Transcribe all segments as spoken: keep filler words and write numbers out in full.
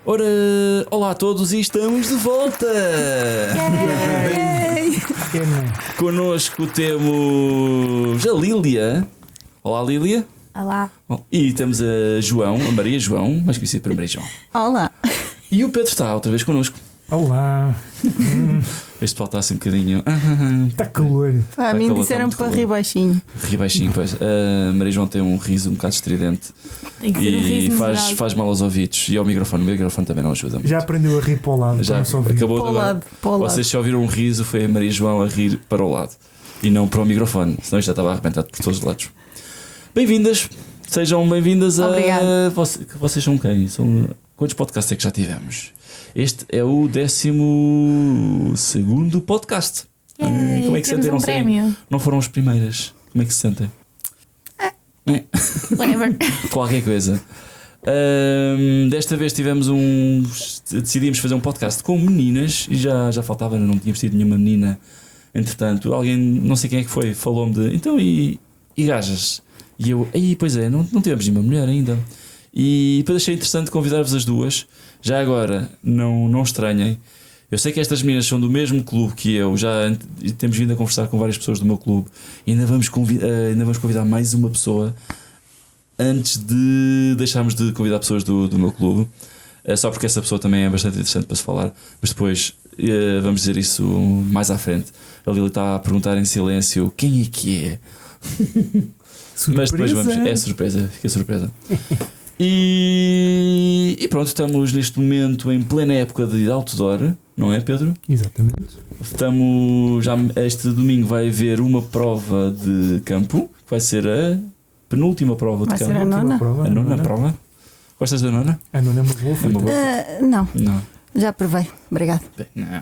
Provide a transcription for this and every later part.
Ora, olá a todos e estamos de volta! Yay! Connosco temos a Lília. Olá, Lília. Olá. Bom, e temos a João, a Maria João, mais conhecida por Maria João. Olá. E o Pedro está outra vez connosco. Olá. Este pessoal está assim um bocadinho. Está calor. Ah, a mim disseram para rir baixinho. Rir baixinho, pois. A Maria João tem um riso um bocado estridente. Tem que ser um E riso faz, moderado. faz mal aos ouvidos. E ao microfone. O microfone também não ajuda muito. Já aprendeu a rir para o lado. Já para não só ouvir. acabou Para o agora. lado, para o lado. Vocês só ouviram um riso, foi a Maria João a rir para o lado e não para o microfone, senão isto já estava arrebentado por todos os lados. Bem-vindas, sejam bem-vindas a. Obrigada. Voce- Vocês são quem? São... Quantos podcasts é que já tivemos? Este é o décimo segundo podcast. Yay, Como é que se temos sentem? um Não sei. prémio. Não foram as primeiras. Como é que se sentem? É. Whatever. Qualquer coisa. Ahm, desta vez tivemos um. Decidimos fazer um podcast com meninas e já, já faltava, não tínhamos tido nenhuma menina. Entretanto, alguém, não sei quem é que foi, falou-me de então e, e gajas? E eu, aí, pois é, não, não tivemos nenhuma mulher ainda. E depois achei interessante convidar-vos as duas. Já agora, não, não estranhem. Eu sei que estas meninas são do mesmo clube que eu, já temos vindo a conversar com várias pessoas do meu clube e ainda vamos convidar, ainda vamos convidar mais uma pessoa antes de deixarmos de convidar pessoas do, do meu clube, é só porque essa pessoa também é bastante interessante para se falar, mas depois eh, vamos dizer isso mais à frente. A Lili está a perguntar em silêncio quem é que é, mas depois vamos, é surpresa, fica surpresa. E, e pronto, estamos neste momento em plena época de outdoor, não é, Pedro? Exatamente. Estamos já este domingo vai haver uma prova de campo, que vai ser a penúltima prova Vai de ser campo. a nona? Prova, A nona prova? Gostas da nona? A nona é uma boa É fruta. uma boa. Ah, não, Não. já provei. Obrigado. Bem, não.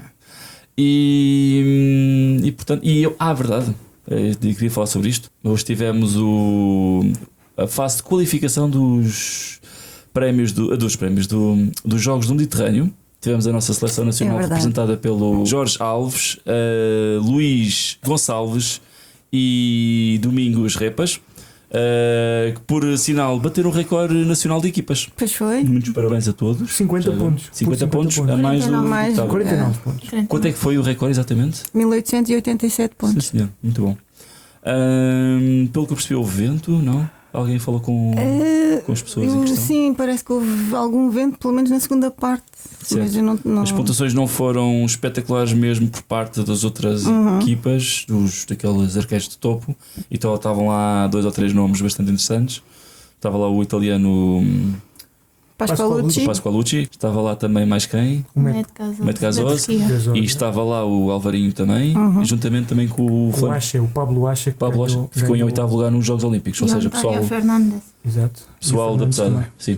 E, e portanto, e eu, ah, verdade, eu queria falar sobre isto. Hoje tivemos o, a fase de qualificação dos prémios, do, dos prémios do, dos Jogos do Mediterrâneo. Tivemos a nossa seleção nacional É verdade. representada pelo Jorge Alves, uh, Luís Gonçalves e Domingos Repas. Uh, que por sinal bateram o recorde nacional de equipas. Pois foi. Muitos parabéns a todos. cinquenta Já- pontos. Por cinquenta pontos, cinquenta a mais quarenta e nove do mais. que estava. quarenta e nove pontos. Quanto é que foi o recorde exatamente? mil oitocentos e oitenta e sete Sim, pontos. senhor, muito bom. Ahm, pelo que eu percebi, houve vento, não? Alguém falou com, Ah, com as pessoas em eu- questão? sim, parece que houve algum vento, pelo menos na segunda parte. Certo. Mas eu não, não... As pontuações não foram espetaculares mesmo por parte das outras Uhum. equipas, dos, daqueles arqueiros de topo. Então estavam lá dois ou três nomes bastante interessantes. Estava lá o italiano hum, Pascoalucci. Pascoalucci, estava lá também mais quem? O Met- Met Gazoso. Gasol, E né? estava lá o Alvarinho também, Uhum. e juntamente também com o O Flamengo. Acha, o Pablo Acha. que Pablo Acha, ganhou- ficou em ganhou- oitavo lugar nos Jogos Olímpicos, ou seja, pessoal, Fernandes. Exato. pessoal E o da Fernandes pesada. também. Sim.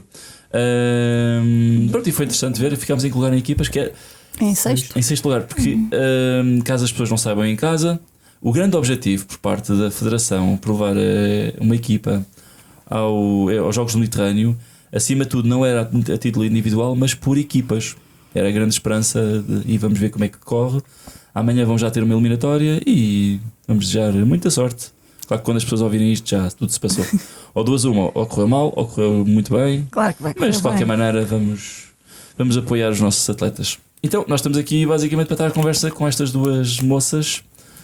Ahm, pronto, e foi interessante ver, ficámos em que lugar em equipas, que é Em sexto. em sexto lugar, porque ahm, caso as pessoas não saibam em casa, o grande objetivo por parte da Federação provar eh, uma equipa ao, eh, aos Jogos do Mediterrâneo, acima de tudo, não era a título individual, mas por equipas. Era a grande esperança de- e vamos ver como é que corre. Amanhã vão já ter uma eliminatória e vamos desejar muita sorte. Claro que quando as pessoas ouvirem isto já tudo se passou. Ou duas uma, ou correu mal, ou correu muito bem. Claro que vai correr Mas de qualquer bem. maneira vamos, vamos apoiar os nossos atletas. Então, nós estamos aqui basicamente para estar a conversa com estas duas moças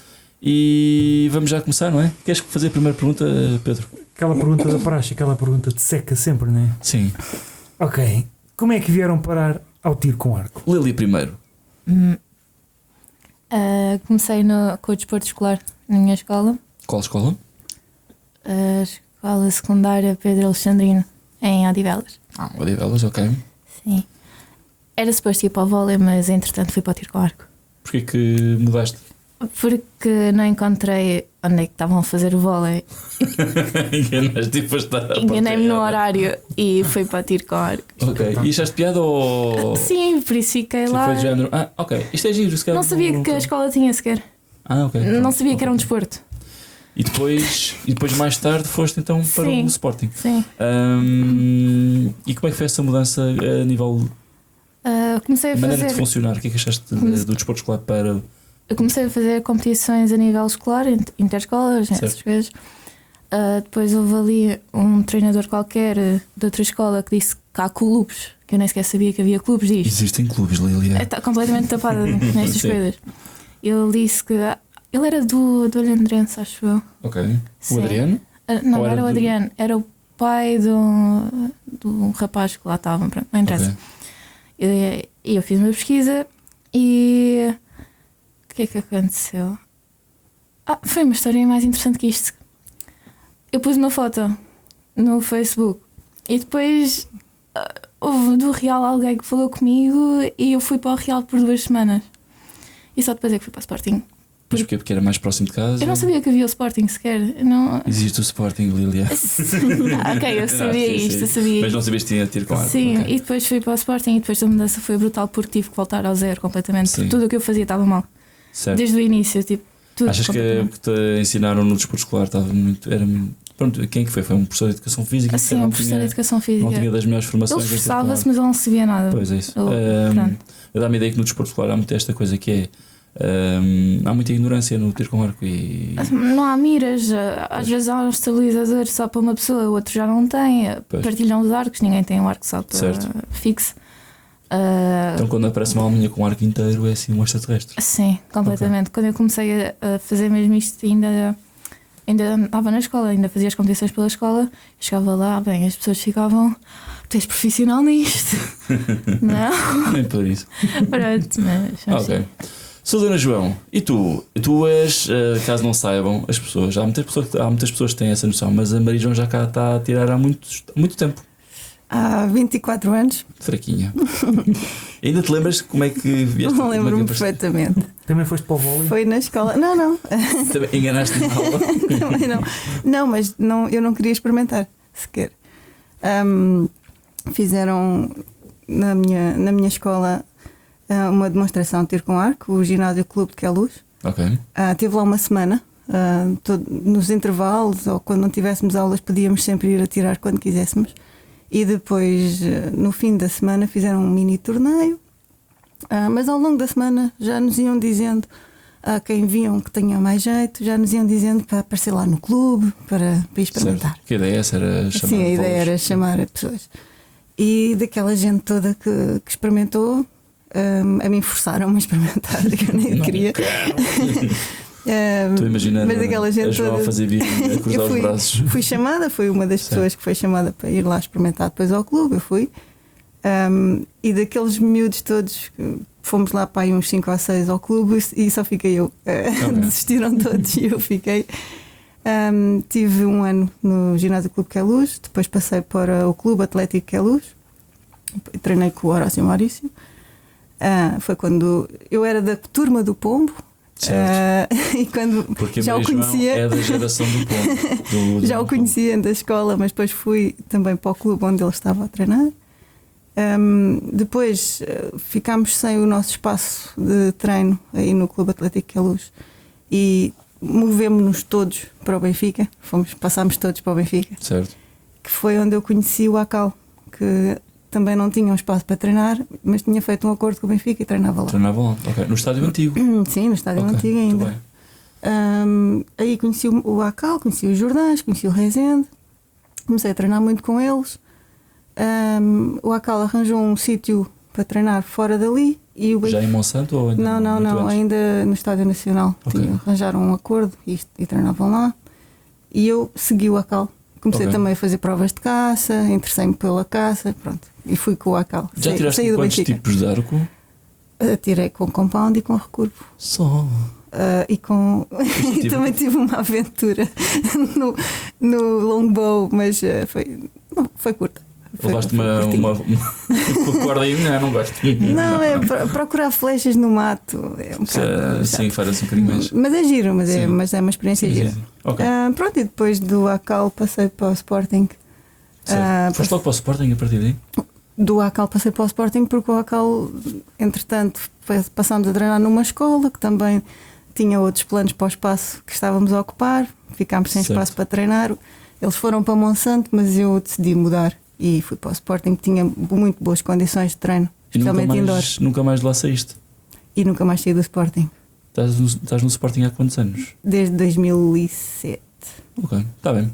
e vamos já começar, não é? Queres fazer a primeira pergunta, Pedro? Aquela pergunta da praxe, aquela pergunta de seca sempre, não é? Sim. Ok. Como é que vieram parar ao tiro com arco? Lili primeiro. Hum. Ah, comecei no, com o desporto escolar na minha escola, Qual escola? a escola secundária Pedro Alexandrino, em Odivelas. Ah, Odivelas, ok. Sim. Era suposto ir para o vôlei, mas entretanto fui para o tiro com arco. Porquê que mudaste? Porque não encontrei onde é que estavam a fazer o vôlei. Enganaste e foste dar a Enganei-me no porta errada. horário e fui para o tiro com arco. Ok. E achaste piada ou. Sim, por isso fiquei Sim, lá. foi de género. Ah, ok. Isto é giro, se calhar Não sabia que a escola tinha sequer. Ah, ok. Não sabia que era um Ok. desporto. E depois, e depois mais tarde foste então para Sim. o Sporting. Sim. Hum, e como é que foi essa mudança a nível Ah, comecei a de maneira de fazer. funcionar? O que é que achaste de- Comece- do desporto escolar para. Eu comecei a fazer competições a nível escolar, int- interescolas, Certo. essas coisas. Ah, depois houve ali um treinador qualquer eh, de outra escola que disse que há clubes Eu nem sequer sabia que havia clubes disto. Existem clubes, Lilia. Está completamente tapada nestas Sim. coisas. Ele disse que. Ele era do, do Olhandrense, acho eu. Ok. O Sim. Adriano? Ah, Não, Ou era, era o do- Adriano, era o pai do, do rapaz que lá estava. Pronto, não interessa. Ok. E e eu fiz uma pesquisa e. O que é que aconteceu? Ah, foi uma história mais interessante que isto. Eu pus uma foto no Facebook e depois ah, houve do Real alguém que falou comigo e eu fui para o Real por duas semanas. E só depois é que fui para o Sporting. Mas porquê? Porque era mais próximo de casa? Eu não sabia que havia o Sporting sequer. Eu Não... Existe o Sporting, Lilia. Ah, ok, eu sabia Sim, isto, sim. eu sabia Mas não isto. sabias que tinha de ter com arco. Sim, ok. e depois fui para o Sporting e depois a mudança foi brutal porque tive que voltar ao zero completamente. Sim. Porque tudo o que eu fazia estava mal. Certo. Desde o início, tipo, tudo. Achas que completamente. o que te ensinaram no desporto escolar estava muito. Era, muito- pronto, quem é que foi? Foi um professor de educação física? Assim, que um não professor de tinha, educação não física. tinha das melhores Ele formações. em ter com esforçava-se, arco. mas ele não sabia nada. Pois é isso. Ele- Ahm, pronto. eu dá-me a ideia que no desporto escolar há muito esta coisa que é. ahm, há muita ignorância no tiro com arco e. Não há miras, às Pois. vezes há um estabilizador só para uma pessoa, o outro já não tem. Pois. Partilham os arcos, ninguém tem um arco só para Certo. fixo. Ah, Então quando aparece uma alminha com um arco inteiro é assim um extraterrestre. Sim, completamente. Quando eu comecei a, a fazer mesmo isto, ainda, ainda estava na escola, ainda fazia as competições pela escola, chegava lá, bem, as pessoas ficavam, tu és profissional nisto. Não? Nem por isso. Pronto, mas. mas Ok. sim. Sou Dona João, e tu? Tu és, eh, caso não saibam, as pessoas, há muitas pessoas, há muitas pessoas que têm essa noção, mas a Maria João já cá está a tirar há muito, há muito tempo. Há vinte e quatro anos, Fraquinha. Ainda te lembras como é que vieste? não como é que lembro-me apareceste? perfeitamente. Também foste para o vôlei? Foi na escola. Não, não. Também enganaste na aula. Também não. Não, mas não, eu não queria experimentar sequer. Ahm, fizeram na minha, na minha escola ah, uma demonstração de tiro com arco, o Ginásio Clube de Queluz. Ok. Ah, teve lá uma semana. ah, todo- nos intervalos ou quando não tivéssemos aulas, podíamos sempre ir atirar quando quiséssemos. E depois, ah, no fim da semana, fizeram um mini torneio. Ah, mas ao longo da semana já nos iam dizendo a quem viam que tinha mais jeito, já nos iam dizendo para aparecer lá no clube, para, para ir experimentar. Certo. Que ideia é essa? Era chamar Sim, a ideia bolas. era chamar pessoas. E daquela gente toda que, que experimentou, hum, a mim forçaram-me a experimentar, que eu nem Não queria. Hum, Estou a imaginar mas daquela a gente João a toda. fazer bico, a cruzar Eu os fui, braços. fui chamada, fui uma das Certo. pessoas que foi chamada para ir lá experimentar depois ao clube. Eu fui. Hum, e daqueles miúdos todos, que fomos lá para aí uns cinco ou seis ao clube e só fiquei eu. Ok. Desistiram todos e eu fiquei. Um, tive um ano no Ginásio Clube Queluz, depois passei para o Clube Atlético Queluz, treinei com o Horácio Maurício. Ah, foi quando eu era da turma do Pombo. Certo. Ah, e quando Porque a já o Maria João conhecia, é da geração do ponto. Do, do já o conhecia da escola, mas depois fui também para o clube onde ele estava a treinar. Um, depois uh, ficámos sem o nosso espaço de treino aí no Clube Atlético Queluz e movemos-nos todos para o Benfica. Fomos, passámos todos para o Benfica, Certo. que foi onde eu conheci o Acal, que também não tinha um espaço para treinar, mas tinha feito um acordo com o Benfica e treinava lá. Treinava lá. Ok. No estádio antigo. Sim, no estádio Ok, antigo muito ainda. bem. Um, aí conheci o o Acal, conheci os Jordães, conheci o Rezende, comecei a treinar muito com eles. Um, o Acal arranjou um sítio para treinar fora dali e o Benfica. Já em Monsanto ou ainda Não, não, muito não, antes? ainda no Estádio Nacional. Ok. Tinha, arranjaram um acordo e, e treinavam lá. E eu segui o Acal. Comecei Ok. também a fazer provas de caça, interessei-me pela caça, pronto. E fui com o Acal. Já Saí- tiraste saí do quantos Benfica. tipos de arco? Tirei com compound e com recurvo. Só. Ah, e com e tive- também tive uma aventura no, no longbow, mas ah, foi, não, foi curta. Foi- Levaste foi uma, curtinha. uma, uma corda aí? Não, não gosto. Não, é pro- procurar flechas no mato. É um Isso é- bocado Sim, chato. faz um bocadinho mais. Mas é giro, mas é, Sim. mas é uma experiência Sim, sim, gira. sim. Ok. Ah, pronto, e depois do Acal passei para o Sporting. Certo. Ah, Foste logo para o Sporting a partir daí? do Acal passei para o Sporting porque o Acal, entretanto, foi- passámos a treinar numa escola que também tinha outros planos para o espaço que estávamos a ocupar. Ficámos sem Certo. espaço para treinar. Eles foram para Monsanto, mas eu decidi mudar e fui para o Sporting, que tinha muito boas condições de treino, E nunca especialmente indoor. mais, nunca mais de lá saíste? E nunca mais saí do Sporting, Estás no, estás no Sporting há quantos anos? desde dois mil e sete. Ok, está bem.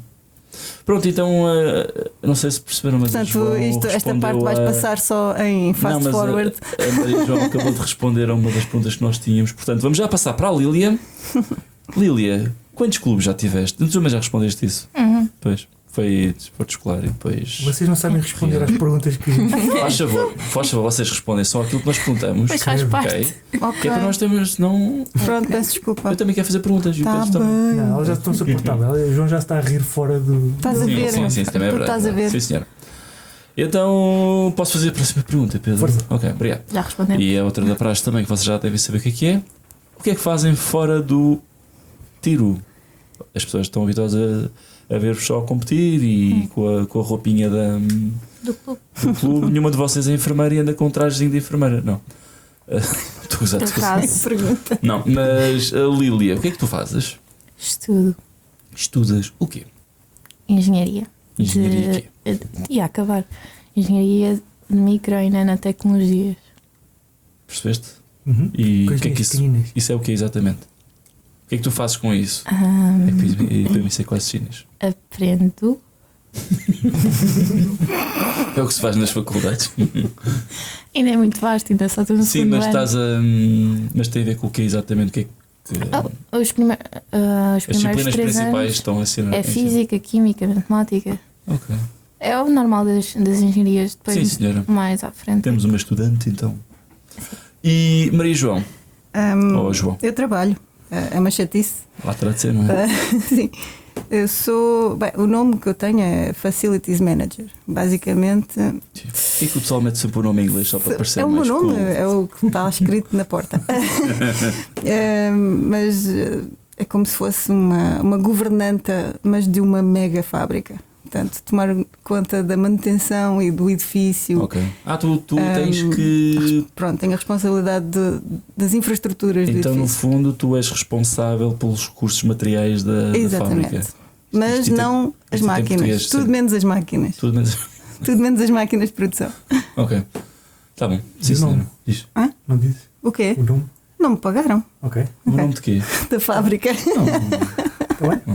Pronto, então, uh, não sei se perceberam, mas Portanto, João isto, esta respondeu parte vais a- passar só em fast Não, mas forward. A, a Maria João acabou de responder a uma das perguntas que nós tínhamos. Portanto, vamos já passar para a Lília. Lília, quantos clubes já tiveste? Tu também já respondeste isso? Uhum. Pois, foi desporto escolar e depois. Vocês não sabem responder às perguntas que. Faz favor, faz favor, vocês respondem só aquilo que nós perguntamos. Pois faz Ok. parte. Ok? Ok. Que é para nós termos, senão. Pronto, peço desculpa. Eu também quero fazer perguntas. e o Tá Pedro também. bem. Não, elas já estão suportáveis. O João já está a rir fora do. Estás a Sim, ver? sim, sim, isso também é Tu verdade. estás a ver? Sim, senhora. Então, posso fazer a próxima pergunta, Pedro? Força. Ok, obrigado. Já respondemos. E a outra da praxe também, que vocês já devem saber o que é que é. O que é que fazem fora do tiro? As pessoas estão habituadas a, a ver-vos só a competir e com, a, com a roupinha da, Do clube. do clube. Nenhuma de vocês é enfermeira e anda com um trajezinho de enfermeira. Não. Ah, Estou a usar Por tudo. acaso, Pergunta. Não, mas a Lília, o que é que tu fazes? estudo Estudas o quê? engenharia. Engenharia de, quê? de- E a acabar. Engenharia de micro e nanotecnologias. Percebeste? Uhum. E o que é Coisinhas que isso, pequeninas. isso é o que exatamente? O que é que tu fazes com isso? Ahm, É para, é para mim ser quase chinês. aprendo. É o que se faz nas faculdades. Ainda é muito vasto, ainda só estou no Sim, segundo mas ano. estás a. hum, Mas tem a ver com o que exatamente? O que é que. Oh, os, prime- ah, os As primeiros disciplinas três principais anos estão a ser. é física, química, matemática. Ok. É o normal das, das engenharias. Depois, Sim, senhora. mais à frente. Temos uma estudante então. E Maria João? Ahm, Ou João? Eu trabalho. Ah, É uma chatice. Lá terá de ser, não é? Ah, Sim. Eu sou. Bem, o nome que eu tenho é Facilities Manager. Basicamente. Sim. Por que é que o pessoal mete sempre o nome em inglês só para parecer É o meu mais nome, cool? é o que está escrito na porta. É, mas eh, é como se fosse uma, uma governanta, mas de uma mega fábrica. Portanto, tomar conta da manutenção e do edifício. Ok. Ah, tu, tu Um, tens que. Pronto, tenho a responsabilidade de- das infraestruturas Então, do no edifício. fundo, tu és responsável pelos recursos materiais da, da Exatamente. fábrica. Mas Isto tem- não as isto tem máquinas. português, Tudo sim. menos as máquinas. Tudo menos. Tudo menos as máquinas de produção. Ok. Tá bom. Sim, Diz o nome. senhora. Diz. Não disse O quê? o nome? Não me pagaram Ok. O nome de quê? da fábrica. Não. Está bem?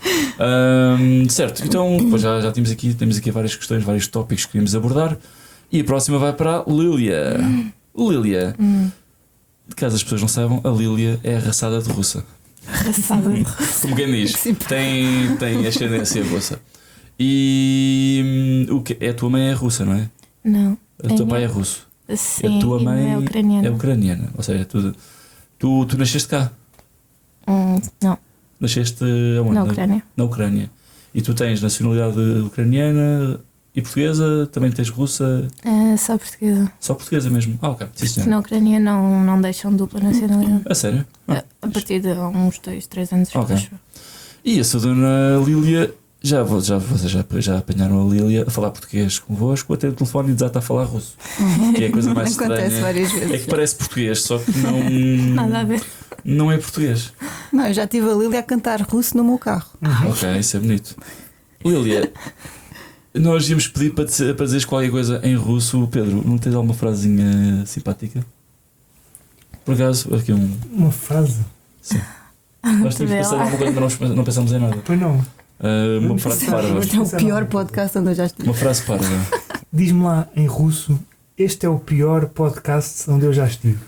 Ahm, certo, então pois já, já temos, aqui, temos aqui várias questões, vários tópicos que queríamos abordar. E a próxima vai para a Lília. Lília, Hum, de caso as pessoas não saibam, a Lília é arraçada de russa. arrasada. Como quem diz, Que tem, tem ascendência russa. E hum, o que, é a tua mãe é russa, não é? Não. O teu pai é russo. Sim, a tua e mãe é ucraniana. é ucraniana. Ou seja, tu, tu, tu nasceste cá. Hum, não, Nasceste aonde? na Ucrânia. Na Ucrânia. E tu tens nacionalidade ucraniana e portuguesa, também tens russa, É só portuguesa. só portuguesa mesmo. Ah, ok. Sim, senhora. Na Ucrânia não, não deixam dupla nacionalidade. A sério? Ah. A partir de uns dois, três anos. Ok. acho. E a sua dona Lília, já, vou- já, vocês já, já apanharam a Lília a falar português convosco, até o telefone e desata a falar russo. Que é a coisa mais Acontece estranha. várias vezes. É que parece português, só que não, Nada a ver. não é português. Não, eu já tive a Lília a cantar russo no meu carro. Ok, isso é bonito. Lília, nós íamos pedir para, dizer, para dizeres qualquer coisa em russo. Pedro, não tens alguma frasinha simpática? Por acaso, aqui um. Uma frase. Sim. Nós tínhamos que Vê pensar lá. em alguma coisa, mas não, não pensamos em nada. Pois não. Ah, uma Vamos frase pensar. parva. Este é o pior podcast onde eu já estive. Uma frase parva. Diz-me lá em russo: este é o pior podcast onde eu já estive.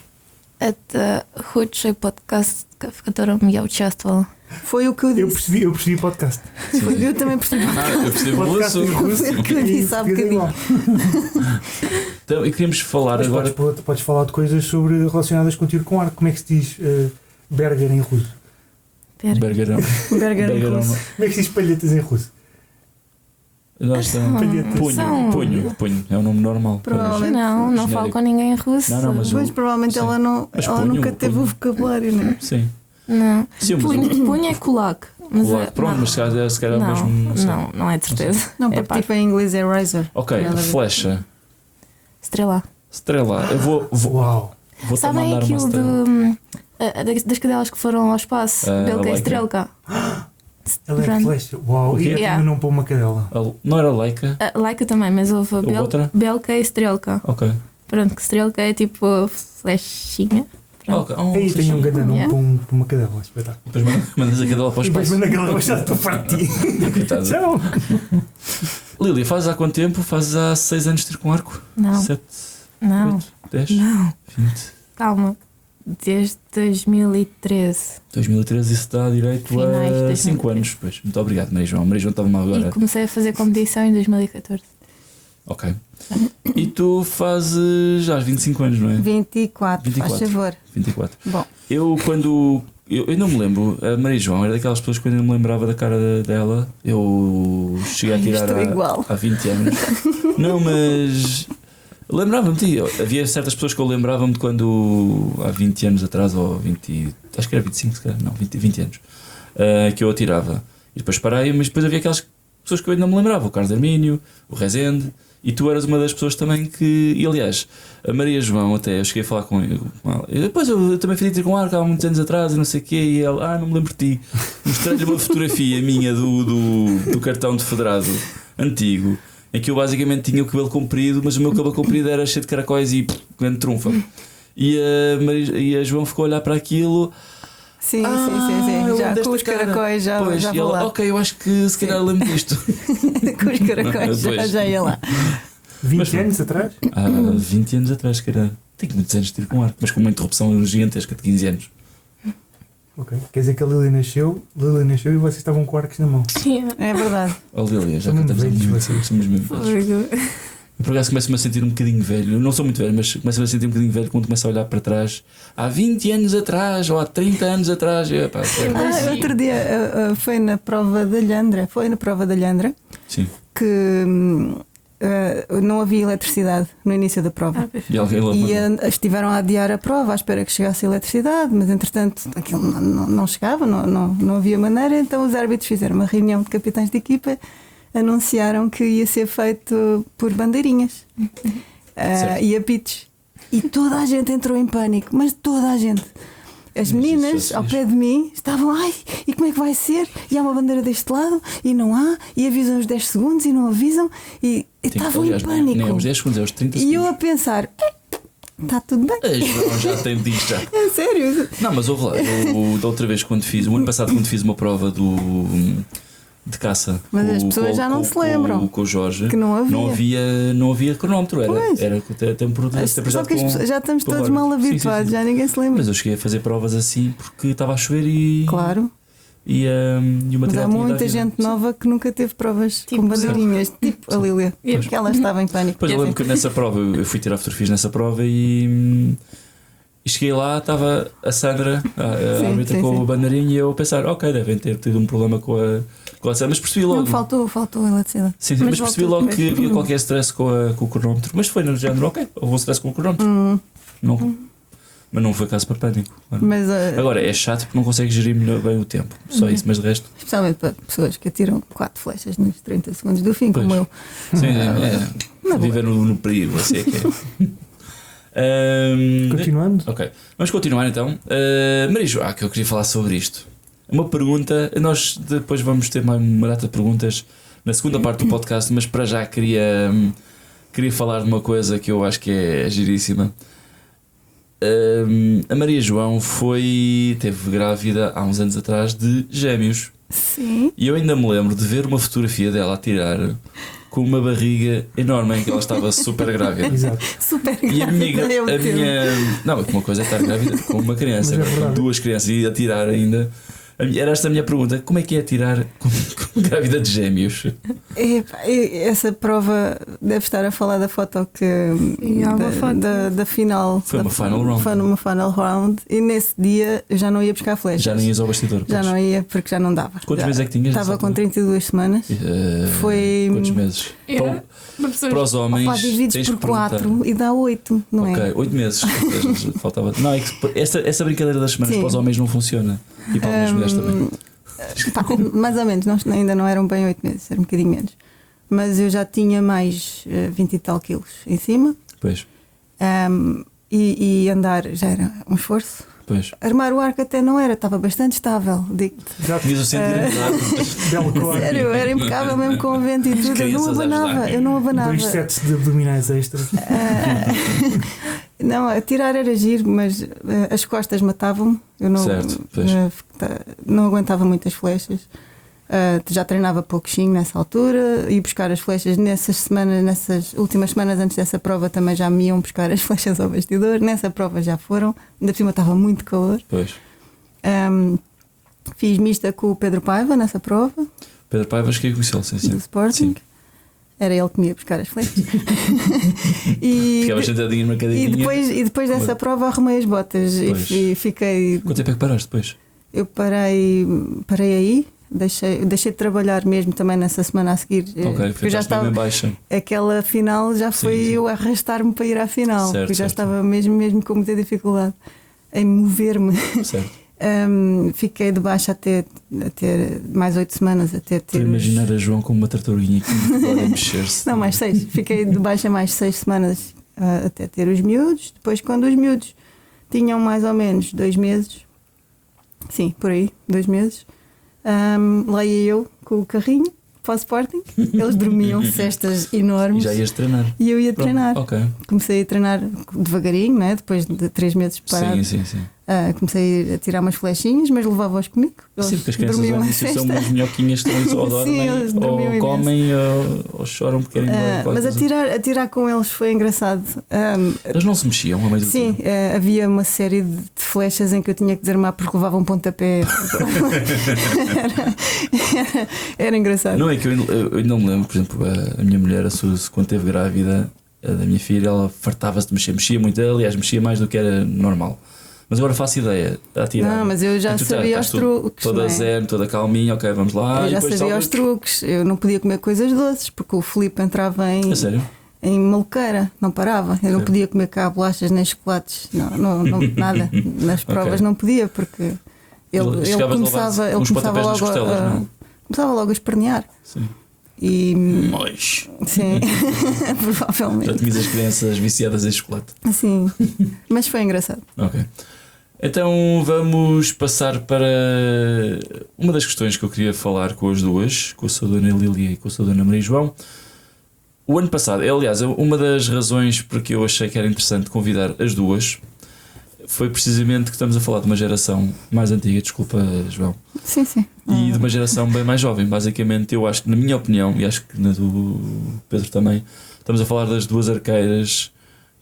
Это худший подкаст, в котором я участвовала. Foi o que eu Eu disse. percebi, eu percebi podcast. Foi- Eu também percebi. Ah, eu percebi o Podcast russo. em russo. Foi o que eu e em disse há português é bocadinho. igual. Então, e queríamos falar Mas agora. podes, podes falar de coisas sobre, relacionadas com tiro com ar. Como é que se diz eh, burger em russo? Pera. Bergarão. Berger Bergarão. russo. Como é que se diz palhetas em russo? Nós estamos. Punho, São- punho, punho. É o nome normal. Provavelmente. Não, não falo Genérico. com ninguém em russo. Não, não, mas Pois o- provavelmente sim. ela, não, Mas ela punho, nunca teve punho. o vocabulário, não é? Sim. Não. Sim, mas Punho, punho é kulak. Mas o- é- pronto, não. mas se calhar, se calhar é o Não, mesmo. Não, sei. não, não é de certeza. Não, é porque par. tipo em inglês é riser. Ok, Nada a ver. flecha. Estrela. Estrela. Eu vou. vou Uau! Vou-te Sabem mandar uma aquilo de, estrela. hum, a- das das cadelas que foram ao espaço? Ah, Belka e Laika. Estrelka. Ela é Pronto. flecha. Uau! O quê? E é Yeah. também não para uma cadela. A- Não era Leica? A Laika também, mas houve a Houve Bel, outra? Belka e Estrelka. Ok. Pronto, que Estrelka é tipo flechinha. Ok. Oh, Aí tenho um grande nome Yeah. para, um, para uma cadela, espetáculo. Depois manda- mandas a cadela para o E depois espaço. manda aquela baixada para partir. Coitada. Tchau. Lília, fazes há quanto tempo? Fazes há seis anos de tiro com arco? Não, sete, não, oito, dez, não. vinte. Calma. Desde dois mil e treze. dois mil e treze, isso dá direito Finais de a dois mil e cinco treze. anos. Pois. Muito obrigado, Maria João. Maria João estava mal agora. E comecei a fazer competição em dois mil e catorze. Ok. E tu fazes já aos vinte e cinco anos, não é? vinte e quatro, vinte e faz quatro. favor. vinte e quatro. Bom, Eu quando. Eu, eu não me lembro, a Maria João era daquelas pessoas que quando eu me lembrava da cara da- dela, eu cheguei a Ai, tirar estou há, igual. há vinte anos. Não, mas lembrava-me de ti. Havia certas pessoas que eu lembrava-me de quando há vinte anos atrás, ou vinte, acho que era vinte e cinco, se calhar, não, vinte, vinte anos, uh, que eu atirava. E depois parei, mas depois havia aquelas pessoas que eu ainda me lembrava, o Carlos Hermínio, o Rezende. E tu eras uma das pessoas também que. E aliás, a Maria João, até eu cheguei a falar com ela. E depois eu também fui tiro com arco há muitos anos atrás e não sei o quê. E ela, ah, não me lembro de ti. Mostrei-lhe uma fotografia minha do, do, do cartão de federado antigo, em que eu basicamente tinha o cabelo comprido, mas o meu cabelo comprido era cheio de caracóis e pff, grande trunfa. E a, Maria, e a João ficou a olhar para aquilo. sim, Ah, sim, sim, eu sim. Já lembro com os desta cara. caracóis já, Pois, já e vou ela, lá. ok, eu acho que se calhar lembro disto. Com os caracóis já, Pois. já ia lá. vinte Mas- anos atrás? Há vinte anos atrás, se calhar. Tenho muitos anos de tiro com arco, mas com uma interrupção gigantesca de quinze anos. Ok. Quer dizer que a Lili nasceu, Lili nasceu e vocês estavam com arcos na mão. É verdade. Oh Lília, já Somos cantamos há velhos, muito, vocês. somos mesmo velhos. Eu, por acaso começo-me a sentir um bocadinho velho. Eu não sou muito velho, mas começo-me a sentir um bocadinho velho quando começo a olhar para trás. Há vinte anos atrás, ou há trinta anos atrás. E, pá, é- Ah, outro dia ah, ah, foi na prova da Lhandra, foi na prova da Lhandra Sim. que hum, ah, não havia eletricidade no início da prova. E alguém lá E mandou. ah, estiveram a adiar a prova à espera que chegasse a eletricidade, mas entretanto aquilo não, não, não chegava, não, não, não havia maneira, então os árbitros fizeram uma reunião de capitães de equipa, anunciaram que ia ser feito por bandeirinhas ah, Certo. e apitos. E toda a gente entrou em pânico, mas toda a gente. As Mas meninas isso é ao fixe. pé de mim estavam, ai, e como é que vai ser? E há uma bandeira deste lado e não há, e avisam os dez segundos e não avisam, e, e Tem- estavam aliás, em nem- pânico. Nem aos dez segundos, é aos trinta E eu segundos. a pensar, está tudo bem, A João já tem disto já. é sério. Não, mas houve lá. Eu, da outra vez, quando fiz, o ano passado, quando fiz uma prova do. De caça. Mas com as o- pessoas com- já não com- se lembram Com, com o Jorge. que não havia. Não havia, não havia cronómetro. Era, Pois. era com a tempo Mas Só que as pessoas- já estamos com todos horas. mal Sim, sim, habituados, sim. já ninguém se lembra. Mas eu cheguei a fazer provas assim porque estava a chover e. Claro, E, um, e o mas material há tinha de muita dar vida. gente nova que nunca teve provas Tipo com bandeirinhas, tipo a Lília, Pois. porque ela estava em pânico. Depois eu lembro que nessa prova, eu eu fui tirar fotografias nessa prova e, hum, e cheguei lá, estava a Sandra, a, a Sim, árbitra sim, com sim. o bandeirinho e eu a pensar, ok, devem ter tido um problema com a, com a Sandra, mas percebi logo. Não, faltou, faltou a eletricidade. Sim, sim, mas, Mas percebi voltou logo que depois. havia qualquer stress com, a, com o cronómetro. Mas foi no género, ok, houve um stress com o cronómetro. Hum, Não, mas não foi caso para pânico. Claro. mas ah, Agora, é chato porque não consegues gerir melhor bem o tempo. Só Uhum. isso, mas de resto. especialmente para pessoas que atiram quatro flechas nos trinta segundos do fim, Pois. como eu. Sim, é, Na é, boa. viver no, no perigo, assim é que é. Ahm, Continuando? ok, vamos continuar então. Uh, Maria João, ah, que eu queria falar sobre isto. Uma pergunta, nós depois vamos ter mais uma data de perguntas na segunda parte do podcast, mas para já queria, hum, queria falar de uma coisa que eu acho que é giríssima. Hum, a Maria João foi, teve grávida há uns anos atrás de gêmeos. Sim. E eu ainda me lembro de ver uma fotografia dela a tirar com uma barriga enorme em que ela estava super grávida. Exato. Super E a minha, grávida, é o a termo. minha. Não, uma coisa é estar grávida com uma criança, Mas é com verdade. duas crianças e a tirar ainda. A minha- Era esta a minha pergunta: como é que é tirar com, com grávida de gêmeos? Epá, e- essa prova deve estar a falar da foto que E há uma da, foto. da, da final. Foi da- uma final round. Foi uma final round e nesse dia eu já não ia buscar flechas. Já nem ias ao bastidor. Já pois. não ia porque já não dava. Quantos Já meses é que tinhas? Estava nessa com altura? trinta e duas semanas. Eh, Foi- Quantos meses? Yeah. Uma Para, pessoa- para os homens. Opa, divides tens por que perguntar. quatro e dá oito, não Ok, é? oito meses. Ou seja, Faltava. Não, é que essa, essa brincadeira das semanas Sim. para os homens não funciona. E para as mulheres também. Hum, pá, mais ou menos, não- ainda não eram bem oito meses, era um bocadinho menos. Mas eu já tinha mais eh, vinte e tal quilos em cima. Pois, Um, e, e andar já era um esforço. pois. Armar o arco até não era, estava bastante estável. Digo-te. Exato. Tinhas o sentir Eh, Belo corpo. Sério, era impecável mesmo com o vento e tudo. Eu não crianças a abanava, ajudar. eu não abanava. Dois sets de abdominais extras. Ah, Não, atirar era giro, mas uh, as costas matavam-me. Eu não, Certo, pois. uh, não aguentava muitas flechas. Uh, já treinava pouquinho nessa altura. Ia buscar as flechas nessas semanas, nessas últimas semanas antes dessa prova também já me iam buscar as flechas ao bastidor. Nessa prova já foram. Ainda por cima estava muito calor. Pois. Um, fiz mista com o Pedro Paiva nessa prova. Pedro Paiva, acho que conheceu, sim, sim. Do Sporting. Sim. Era ele que me ia buscar as flechas. e, Ficava sentadinho numa cadeirinha. e, depois, e depois dessa Mas... prova arrumei as botas Pois. e, e fiquei. Quanto tempo é que paraste depois? Eu parei, parei aí, deixei, deixei de trabalhar mesmo também nessa semana a seguir. Ok, eu já estava em baixa. Aquela final já foi Sim, sim. eu arrastar-me para ir à final, Certo, porque já certo. estava mesmo, mesmo com muita dificuldade em mover-me. Certo. Um, fiquei de baixo até, até mais oito semanas até ter. Estou a imaginar a João como uma tartaruguinha que agora a mexer-se. Não, mais seis. Fiquei de baixa mais seis semanas uh, até ter os miúdos. Depois, quando os miúdos tinham mais ou menos dois meses, sim, por aí, dois meses, um, lá ia eu com o carrinho para o Sporting. Eles dormiam cestas enormes. E já ias treinar. E eu ia Pronto, treinar. Ok. Comecei a treinar devagarinho, né? Depois de três meses parado. Sim, sim, sim. Uh, comecei a tirar umas flechinhas, mas levava-os comigo. Eles Sim, porque as crianças dormiam ao a início são cesta. umas minhoquinhas que estão ou Sim, dormem, eles dormiam ou imenso. comem, ou, ou choram porque querem ir embora. Uh, qualquer mas coisa. atirar, atirar com eles foi engraçado. Um, Eles não se mexiam ao meio do sim, tiro. uh, havia uma série de, de flechas em que eu tinha que desarmar porque levava um pontapé. era, era, era engraçado. Não é que eu, eu, eu não me lembro, por exemplo, a, a minha mulher, a Suzy, quando esteve grávida a da minha filha, ela fartava-se de mexer, mexia muito, aliás, mexia mais do que era normal. Mas agora faço ideia a tirar. Não, mas eu já E tu sabia estás os tudo- truques. Toda não é? zen, toda calminha, ok, vamos lá. Eu e já depois sabia salva- os truques. Eu não podia comer coisas doces porque o Filipe entrava em, A sério? em maluqueira, não parava. Eu não Sim. podia comer cá bolachas nem chocolates, não, não, não, nada. Nas provas Ok. não podia porque ele, ele Chegavas a levar começava, ele uns começava pontapés nas logo, costelas, a, não? começava logo a espernear. Sim. E Mas sim, já provavelmente. tinhas as crianças viciadas em chocolate. Sim, mas foi engraçado. Ok. Então vamos passar para uma das questões que eu queria falar com as duas, com a sua Dona Lília e com a sua Dona Maria João. O ano passado, aliás, uma das razões porque eu achei que era interessante convidar as duas foi precisamente que estamos a falar de uma geração mais antiga, desculpa, João, Sim, sim. e de uma geração bem mais jovem. Basicamente, eu acho que, na minha opinião, e acho que na do Pedro também, estamos a falar das duas arqueiras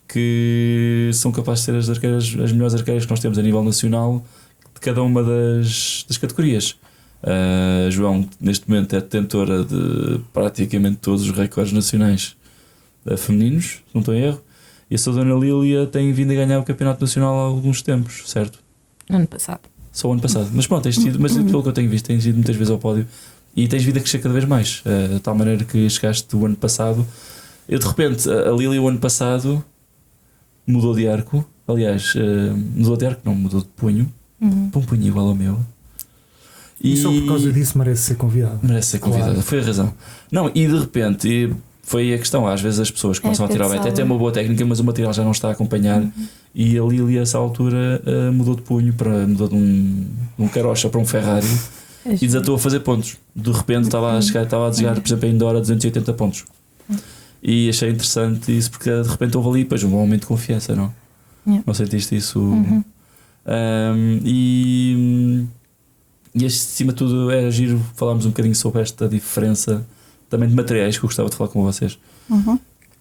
que são capazes de ser as arqueiras, as melhores arqueiras que nós temos a nível nacional de cada uma das, das categorias. A João, neste momento, é detentora de praticamente todos os recordes nacionais uh, femininos, se não estou em erro, e a sua Dona Lília tem vindo a ganhar o Campeonato Nacional há alguns tempos, certo? Ano passado. Só o ano passado. Mas pronto, tens tido, mas pelo que eu tenho visto, tens ido muitas vezes ao pódio e tens vindo a crescer cada vez mais, uh, de tal maneira que chegaste o ano passado. Eu, de repente, a, a Lília, o ano passado, mudou de arco. Aliás, uh, mudou de arco, não, mudou de punho. Uhum. Para um punho igual ao meu. E só por causa disso merece ser convidado. Merece ser convidada, Claro. foi a razão. Não, e de repente, e foi a questão, às vezes as pessoas começam a É tirar bem, até pensado. tem uma boa técnica, mas o material já não está a acompanhar. Uhum. E a Lília, a essa altura, uh, mudou de punho, para, mudou de um, de um carocha para um Ferrari É e desatou a fazer pontos. De repente estava a chegar, estava a desgar, por exemplo, em Dora duzentos e oitenta pontos. E achei interessante isso porque de repente houve ali depois um aumento de confiança, não? Yeah. Não sentiste isso? Uhum. Um, e, e acima de tudo era giro falarmos um bocadinho sobre esta diferença também de materiais que eu gostava de falar com vocês. Uhum.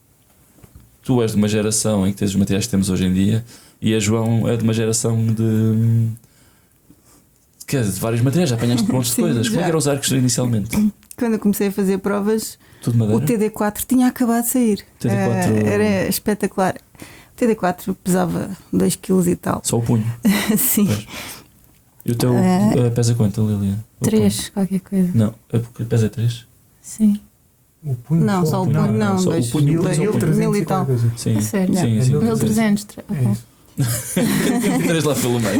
Tu és de uma geração em que tens os materiais que temos hoje em dia e a João é de uma geração de, que é de vários materiais, já apanhaste montes de Sim, coisas. Como é já. que eram os arcos inicialmente? Quando eu comecei a fazer provas, Tudo de madeira? o T D quatro tinha acabado de sair. T D quatro. Eh, era espetacular. O T D quatro pesava dois quilos e tal. Só o punho. Sim. Pois. E o teu Eh, uh, pesa quanto, Lilian? O Três, qualquer coisa. punho? Não, é porque pesa três? Sim. O punho Não, só o punho, não, só o dois, punho, dois, só o punho. mil e tal. Sim, A sério? sim, É sim. mil mil e trezentos. tre- É ok. isso. Três lá pelo meio.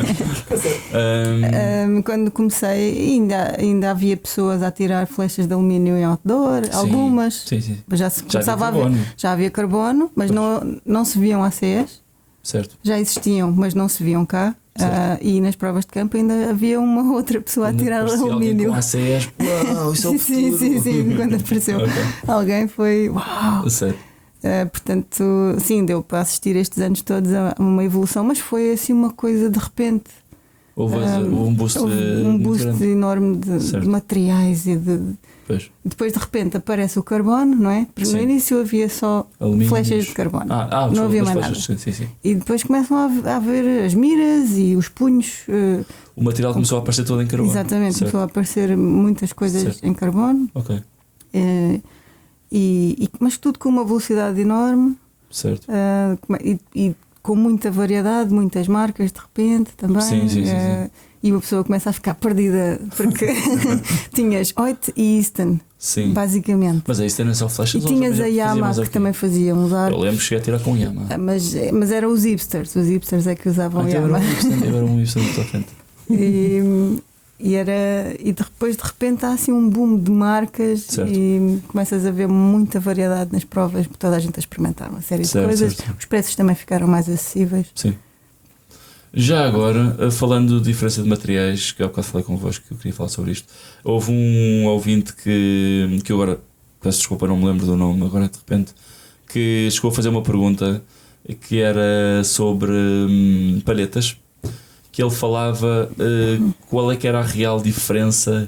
Um, Um, quando comecei, ainda, ainda havia pessoas a tirar flechas de alumínio em outdoor, sim, algumas. Sim, sim. Mas já se Já começava havia a ver. carbono, Já havia carbono, mas não, não se viam A C Es. certo? Já existiam, mas não se viam cá. Ah, e nas provas de campo ainda havia uma outra pessoa a tirar Parecia alguém alumínio. com A C Es. Uau, isso é o sim, futuro. sim, sim. Quando apareceu Ok. alguém foi uau! Sério. Uh, portanto, sim, deu para assistir estes anos todos a uma evolução, mas foi assim uma coisa de repente. Houve, Um, houve um boost, houve eh, um muito boost grande. enorme de, Certo. de materiais e de. Pois. Depois de repente aparece o carbono, não é? Porque no Sim. início havia só Alumínios. flechas de carbono. Ah, ah, Não havia das mais flechas, sim, sim, sim. E depois começam a haver- a haver as miras e os punhos. uh, O material começou a aparecer todo em carbono. Exatamente, Certo. começou a aparecer muitas coisas Certo. em carbono. Ok, uh, e, e- mas tudo com uma velocidade enorme. certo. Uh, come- e, e com muita variedade, muitas marcas de repente também. Sim, sim, sim, sim. Uh, e uma pessoa começa a ficar perdida porque tinhas Oit e Easton, Sim. basicamente. Mas aí isso não é só flechas. E tinhas a Yamaha que também fazia uns Eu arcos. lembro que cheguei a tirar com Yamaha. Ah, Mas, mas eram os hipsters, os hipsters é que usavam Ah, a então era um Yamaha. Ibsen, eu era um Ibsen muito à frente. E, e, era, e depois de repente há assim um boom de marcas Certo. e começas a ver muita variedade nas provas, porque toda a gente a experimentar uma série Certo, de coisas. certo. Os preços também ficaram mais acessíveis. Sim. Já agora, eh, falando de diferença de materiais, que há bocado falei convosco que eu queria falar sobre isto, houve um ouvinte que, que eu agora, peço desculpa, não me lembro do nome, agora de repente, que chegou a fazer uma pergunta que era sobre hum, palhetas, que ele falava eh, qual é que era a real diferença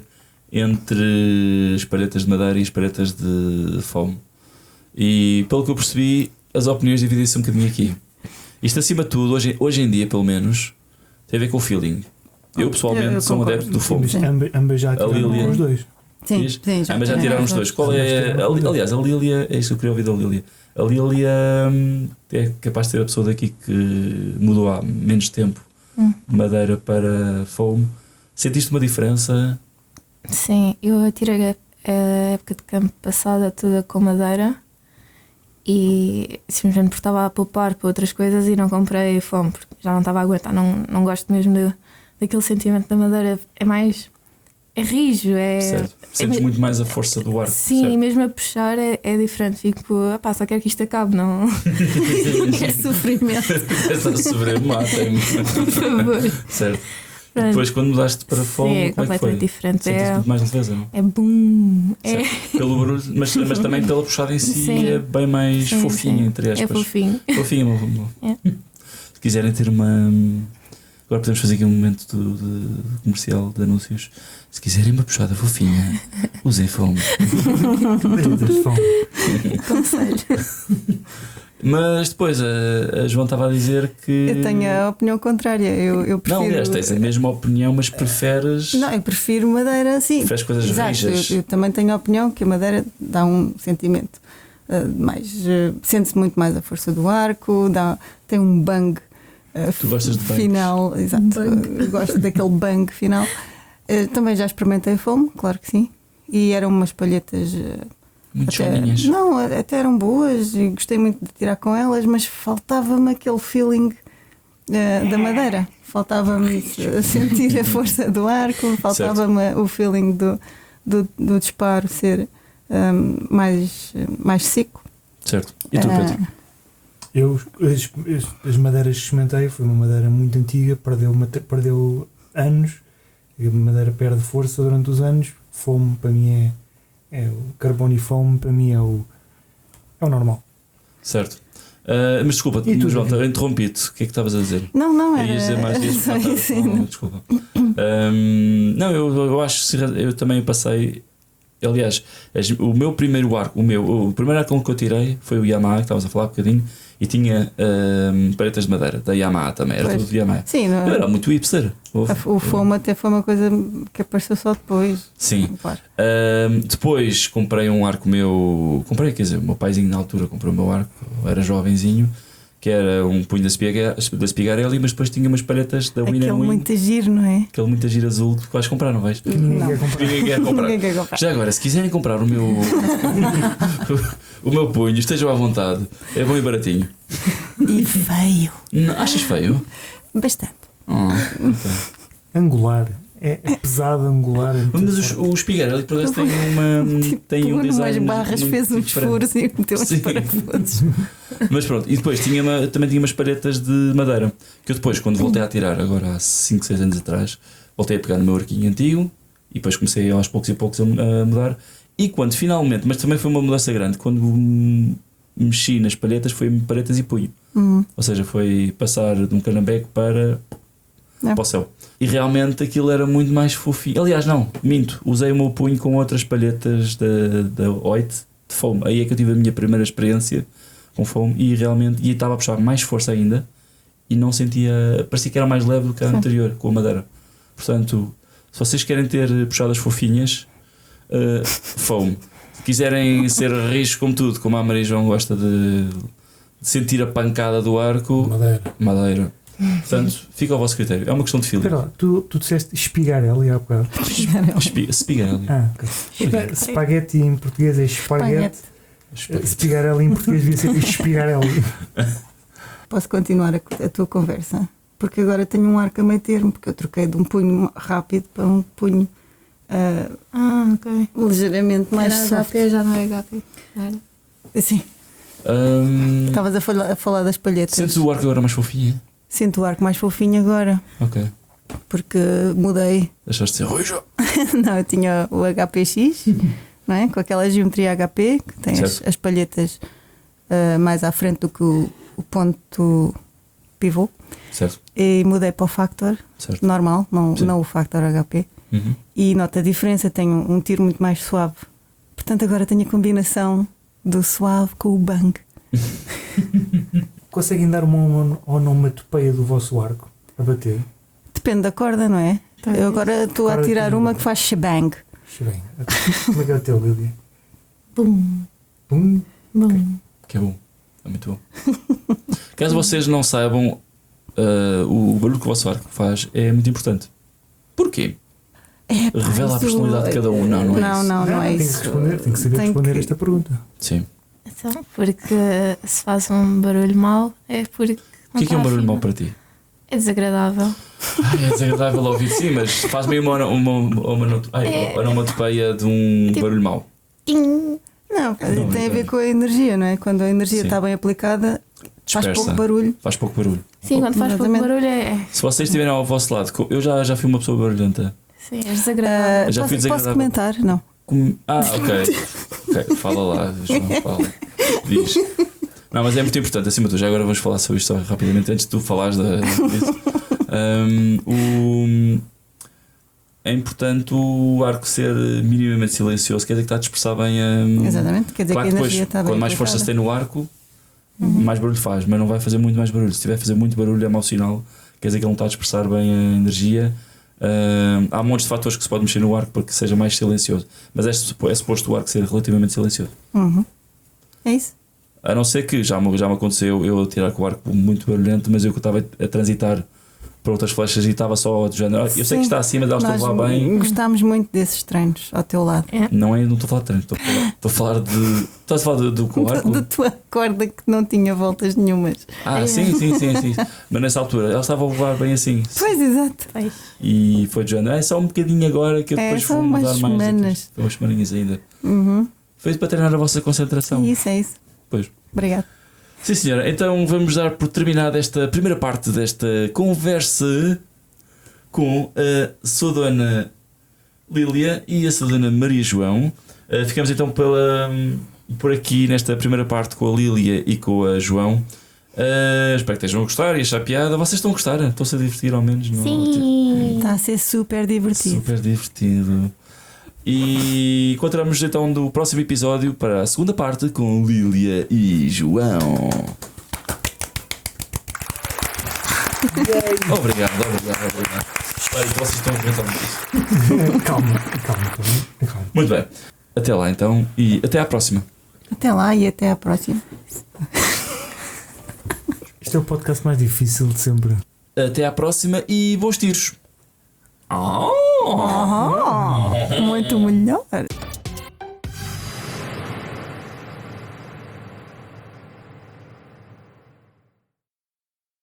entre as palhetas de madeira e as palhetas de foam. E pelo que eu percebi, as opiniões dividem-se um bocadinho aqui. Isto acima de tudo, hoje, hoje em dia pelo menos, tem a ver com o feeling. Eu pessoalmente Eu- eu sou um concordo. adepto do Sim, foam. mas ambas, ambas já tiraram Lilia. os dois. Sim, Diz? sim, já Ah, mas já tiraram os dois. Qual é. ali- Aliás, a Lilia, é isso que eu queria ouvir da Lilia. A Lilia hum, é capaz de ser a pessoa daqui que mudou há menos tempo Hum. de madeira para foam. Sentiste uma diferença? Sim, eu tirei a, a época de campo passada toda com madeira e simplesmente porque estava a poupar para outras coisas e não comprei foam porque já não estava a aguentar. Não, não gosto mesmo de, daquele sentimento da madeira. É mais. É rijo, é. Certo. é Sentes me- muito mais a força do arco. Sim, certo? e mesmo a puxar é, é diferente. Fico, pá, só quero que isto acabe, não. Que sofrimento. Estás a sofrer, mata-me. Por favor. Certo. E Pronto. depois, quando mudaste para foam, Sim, é como é que foi? completamente diferente. Sentiste É, muito mais leveza, não? é boom. É, Certo. Pelo barulho, mas, mas também pela puxada em si Sim. é bem mais Sim, fofinha, sim. entre é aspas. fofinho. Fofinho, meu, meu. É. Se quiserem ter uma. Agora podemos fazer aqui um momento de, de comercial de anúncios. Se quiserem uma puxada fofinha, usem foam. Palhetas de foam. Conselho. Mas depois a, a João estava a dizer que. Eu tenho a opinião contrária. Eu, eu prefiro. Não, aliás, tens a mesma opinião, mas preferes. Não, eu prefiro madeira assim. Preferes coisas Exato, rijas. eu, eu também tenho a opinião que a madeira dá um sentimento uh, mais. Uh, sente-se muito mais a força do arco, dá, tem um bang uh, Tu gostas de bangs? final. Exato, Bang. eu gosto daquele bang final. Uh, também já experimentei foam, claro que sim. E eram umas palhetas. Uh, Muito até, choninhas. não, até eram boas e gostei muito de tirar com elas, mas faltava-me aquele feeling uh, da madeira. Faltava-me uh, sentir a força do arco, faltava-me o feeling do, do, do disparo ser um, mais, mais seco. Certo. E tu, Ah, Pedro? Eu, as, as- as madeiras que experimentei, foi uma madeira muito antiga, perdeu, mate- perdeu anos, e a madeira perde força durante os anos. Foam para mim é, é o carbono e foam para mim é o, é o normal. Certo. Ah, mas desculpa, E tu, João, David? eu interrompi-te. O que é que estavas a dizer? Não, não, era. Ias dizer mais disso? só Ah, tá. isso, Não, não. desculpa. Ahm, não, eu, eu acho que eu também passei. Aliás, as- o meu primeiro arco, o meu, o primeiro arco que eu tirei foi o Yamaha, que estavas a falar um bocadinho, e tinha ahm, paretas de madeira, da Yamaha também, era Pois. tudo de Yamaha. Sim, não, Eu era muito hipster. Houve- a- o foam até foi uma coisa que apareceu só depois. Sim. Claro. Ahm, depois comprei um arco meu. Comprei, quer dizer, o meu paizinho na altura comprou o meu arco, eu era jovenzinho, que era um punho da Spiga- da Spigarelli, mas depois tinha umas palhetas da Aquele Winner Wing, muito giro, não é? aquele muito giro azul que vais comprar, não vais? Que ninguém Não. quer comprar. Ninguém quer comprar. Ninguém quer comprar. Já agora, se quiserem comprar o meu o meu punho, estejam à vontade, é bom e baratinho. E feio. Não, achas feio? Bastante. Oh, ok. Angular. É, é pesado angular. é muito Mas os, forte. o Spigarelli, por acaso, tem uma. Tipo, tem um pegou design numas barras, muito fez uns diferente. furos e meteu uns Sim. parafusos. Mas pronto, e depois tinha uma- também tinha umas palhetas de madeira. Que eu depois, quando voltei a tirar, agora há cinco, seis anos atrás, voltei a pegar no meu arquinho antigo e depois comecei aos poucos e poucos a, a mudar. E quando finalmente, mas também foi uma mudança grande, quando hum, mexi nas palhetas foi palhetas e punho. Uhum. Ou seja, foi passar de um canambeque para, É. para o céu. E realmente aquilo era muito mais fofinho. Aliás, não, minto. Usei o meu punho com outras palhetas da, da Oit de foam. Aí é que eu tive a minha primeira experiência com foam e realmente e estava a puxar mais força ainda e não sentia. Parecia que era mais leve do que a Sim. anterior com a madeira. Portanto, se vocês querem ter puxadas fofinhas, uh, foam. Se quiserem ser rijos como tudo, como a Maria João gosta de, de sentir a pancada do arco, Madeira. madeira. Portanto, fica ao vosso critério. É uma questão de feeling. Espera lá, tu, tu disseste espigarelli há bocado. Espi- Spigarelli. Ah, ok. Espa- Spaghetti em português é espaguete. Spigarelli em português devia ser espigarelli. Posso continuar a, a tua conversa? Porque agora tenho um arco a meio termo, porque eu troquei de um punho rápido para um punho uh, Ah, ok. ligeiramente mais Era soft. H P, já não é H P. Era. Sim, Hum, estavas a falar, a falar das palhetas. Sentes o arco agora mais fofinho? Sinto o arco mais fofinho agora, Ok. porque mudei. Deixaste de ser ruijo. Não, eu tinha o H P X, não é? Com aquela geometria H P, que tem as, Certo. as palhetas uh, mais à frente do que o, o ponto pivô. Certo, E mudei para o Factor certo. normal, não, Sim. não o Factor H P. Uhum. E nota a diferença, tenho um tiro muito mais suave. Portanto, agora tenho a combinação do suave com o bang. Conseguem dar uma ono- onomatopeia do vosso arco a bater? Depende da corda, não é? Talvez. Eu agora estou a Corda tirar tem- uma que faz shebang. Deixa bem. Como é que é o teu, Lília? Bum, Pum. bum. Que é bom. É muito bom. Caso vocês não saibam, uh, o barulho que o vosso arco faz é muito importante. Porquê? É, pá, Revela a isso- personalidade de cada um. Não, não é Não, isso. não, não é tem que isso. responder, tem que saber Tem responder que- esta pergunta. Sim. Então, porque se faz um barulho mau, é porque. O que é que é um barulho mau para ti? É desagradável. Ai, é desagradável ouvir, sim, mas faz-me uma, uma, uma, uma, ai, É. onomatopeia de um Tipo- barulho mau. Tim. Não, pá, Não, tem a não. ver com a energia, não é? Quando a energia Sim. está bem aplicada, faz Dispersa. pouco barulho. Faz pouco barulho. Sim, quando faz pouco Exatamente. barulho é. Se vocês estiverem ao vosso lado, co- eu já, já fui uma pessoa barulhenta. Sim, é desagradável. Ah, Já fui posso, posso desagradável. comentar? Não. Com- Ah, ok. Ok, fala lá, João, fala. Diz. Não, mas é muito importante, acima de tudo. Já agora vamos falar sobre isto rapidamente antes de tu falares da, disso. Um, o, é importante o arco ser minimamente silencioso, quer dizer que está a dispersar bem a. Exatamente. Quer dizer Claro que que a depois, energia está bem quanto mais força se aplicada. tem no arco, mais barulho faz, mas não vai fazer muito mais barulho. Se estiver a fazer muito barulho, é mau sinal, quer dizer que ele não está a dispersar bem a energia. Um, há montes de fatores que se pode mexer no arco para que seja mais silencioso, mas é, supo- é suposto o arco ser relativamente silencioso. Uhum. É isso? A não ser que já me, já me aconteceu eu tirar com o arco muito barulhento, mas eu que estava a transitar para outras flechas e estava só de género. "Ah, eu sei Sim. que está acima delas, Nós estou a falar bem." gostámos muito desses treinos ao teu lado. É. Não é, não estou a falar de treino, estou a falar, estou a falar de. Estás a falar do, do com o arco? Da tua corda que não tinha voltas nenhumas. Ah, É. sim, sim, sim, sim. Mas nessa altura ela estava a levar bem assim. Pois, exato. Pois. E foi de género, é só um bocadinho agora que eu É, depois só vou umas mudar mais. semanas. Aqui. Foi umas semaninhas ainda. Uhum. Foi para treinar a vossa concentração. É isso, é isso. Pois. Obrigada. Sim, senhora. Então vamos dar por terminada esta primeira parte desta conversa com a sua dona Lília e a sua dona Maria João. Uh, ficamos então pela, por aqui nesta primeira parte com a Lília e com a João. Uh, espero que estejam a gostar e achar piada. Vocês estão a gostar? Estão-se a divertir ao menos? Não? Sim. Está a ser super divertido. Super divertido. E encontramos então no próximo episódio para a segunda parte com Lília e João. Obrigado, obrigado, obrigado. Espero que vocês estão a aguentar muito. Calma, calma, calma, calma. Muito bem. Até lá então e até à próxima. Até lá e até à próxima. Este é o podcast mais difícil de sempre. Até à próxima e bons tiros. Oh, muito melhor.